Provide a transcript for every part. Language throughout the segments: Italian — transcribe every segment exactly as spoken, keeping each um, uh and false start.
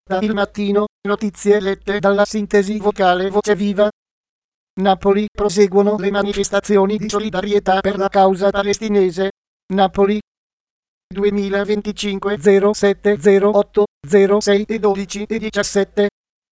Da Il Mattino, notizie lette dalla sintesi vocale Voce Viva. Napoli, proseguono le manifestazioni di solidarietà per la causa palestinese. Napoli, duemilaventicinque zero sette zero otto zero sei e dodici e diciassette.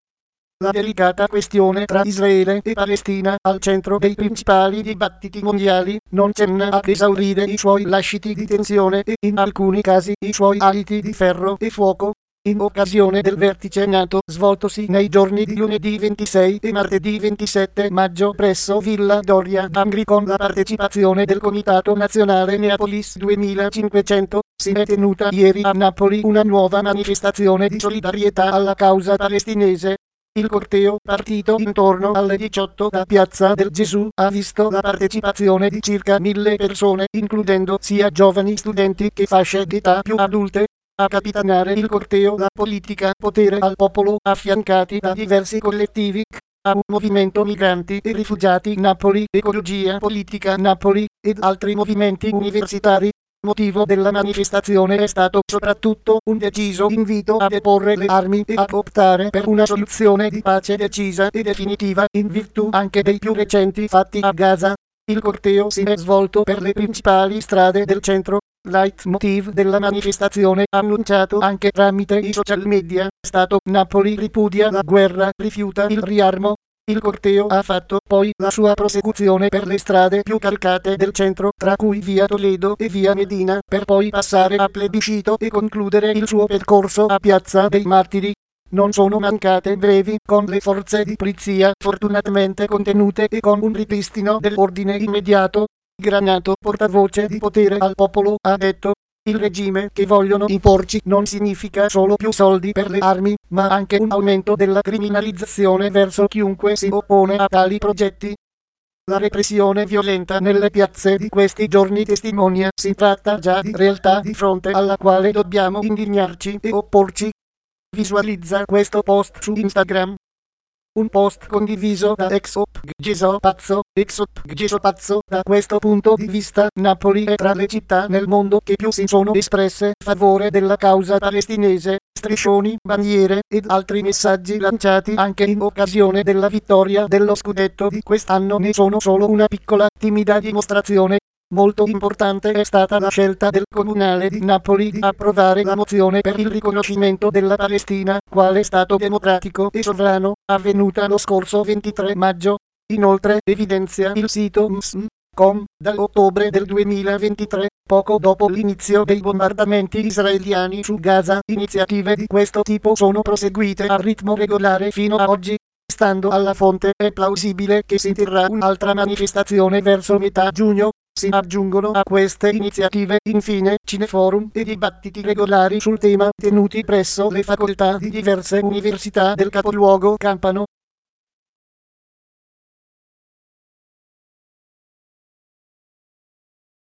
La delicata questione tra Israele e Palestina, al centro dei principali dibattiti mondiali, non cenna ad esaurire i suoi lasciti di tensione e, in alcuni casi, i suoi aliti di ferro e fuoco. In occasione del vertice NATO svoltosi nei giorni di lunedì ventisei e martedì ventisette maggio presso Villa Doria d'Angri con la partecipazione del Comitato Nazionale Neapolis duemilacinquecento, si è tenuta ieri a Napoli una nuova manifestazione di solidarietà alla causa palestinese. Il corteo, partito intorno alle diciotto da Piazza del Gesù, ha visto la partecipazione di circa mille persone, includendo sia giovani studenti che fasce d'età più adulte. A capitanare il corteo la politica Potere al Popolo, affiancati da diversi collettivi, a un movimento migranti e rifugiati Napoli, Ecologia Politica Napoli, ed altri movimenti universitari. Motivo della manifestazione è stato soprattutto un deciso invito a deporre le armi e ad optare per una soluzione di pace decisa e definitiva, in virtù anche dei più recenti fatti a Gaza. Il corteo si è svolto per le principali strade del centro. Leitmotiv della manifestazione, annunciato anche tramite i social media, è stato Napoli ripudia la guerra, rifiuta il riarmo. Il corteo ha fatto poi la sua prosecuzione per le strade più calcate del centro, tra cui via Toledo e via Medina, per poi passare a Plebiscito e concludere il suo percorso a Piazza dei Martiri. Non sono mancate brevi con le forze di polizia fortunatamente contenute e con un ripristino dell'ordine immediato. Granato, portavoce di Potere al Popolo, ha detto: il regime che vogliono imporci non significa solo più soldi per le armi, ma anche un aumento della criminalizzazione verso chiunque si oppone a tali progetti. La repressione violenta nelle piazze di questi giorni testimonia si tratta già di realtà di fronte alla quale dobbiamo indignarci e opporci. Visualizza questo post su Instagram. Un post condiviso da Exop Ggeso Pazzo. Exop Ggeso Pazzo. Da questo punto di vista, Napoli è tra le città nel mondo che più si sono espresse a favore della causa palestinese. Striscioni, bandiere ed altri messaggi lanciati anche in occasione della vittoria dello scudetto di quest'anno ne sono solo una piccola, timida dimostrazione. Molto importante è stata la scelta del Comunale di Napoli di approvare la mozione per il riconoscimento della Palestina quale Stato democratico e sovrano, avvenuta lo scorso ventitré maggio. Inoltre, evidenzia il sito M S M punto com, dall'ottobre del duemilaventitré, poco dopo l'inizio dei bombardamenti israeliani su Gaza, iniziative di questo tipo sono proseguite a ritmo regolare fino a oggi. Stando alla fonte, è plausibile che si terrà un'altra manifestazione verso metà giugno. Si aggiungono a queste iniziative, infine, cineforum e dibattiti regolari sul tema tenuti presso le facoltà di diverse università del capoluogo campano.